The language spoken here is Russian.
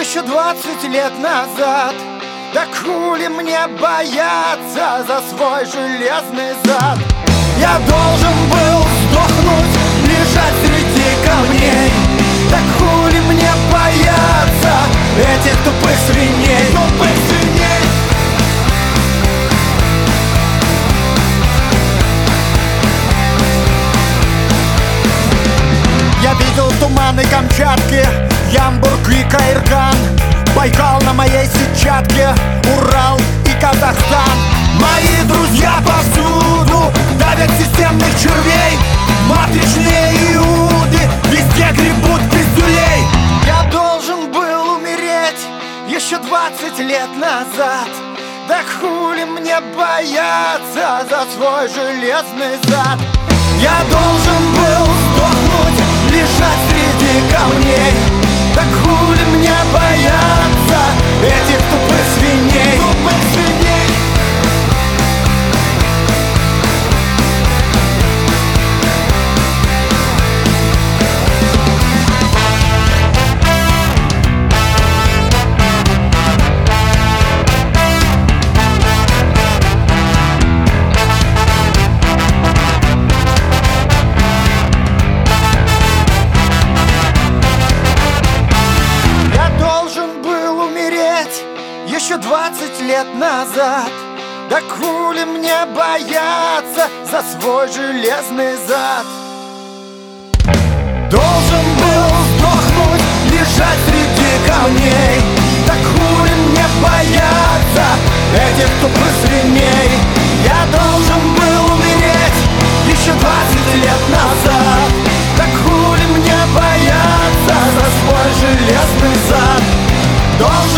еще 20 лет назад. Да хули мне бояться за свой железный зад? Я должен был сдохнуть, лежать среди камней. Так хули мне бояться этих тупых свиней? Тупых свиней. Я видел туманы Камчатки, Ямбург и Каирган, Байкал на моей сетчатке, Урал и Казахстан. Мои друзья повсюду давят системных червей, матричные иуды везде гребут пиздюлей. Я должен был умереть еще 20 лет назад. Да хули мне бояться за свой железный зад? Я должен был сдохнуть, лежать среди камней. Так хули мне бояться этих тупых свиней? Тупых свиней. Еще 20 лет назад. Да хули мне бояться за свой железный зад? Должен был сдохнуть, лежать среди камней. Да хули мне бояться этих тупых свиней? Я должен был умереть еще 20 лет назад. Да хули мне бояться за свой железный зад? Должен